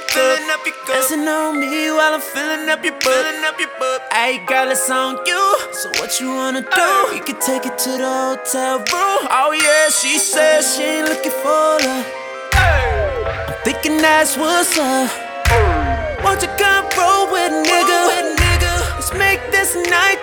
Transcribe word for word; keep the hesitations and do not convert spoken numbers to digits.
cup. Dancing on me while I'm filling up your butt. Ayy, girl, it's on you. So what you wanna do? We can take it to the hotel room. Oh yeah, she says she ain't looking for love. I'm thinking that's what's up. Won't you come roll with a nigga? Let's make this night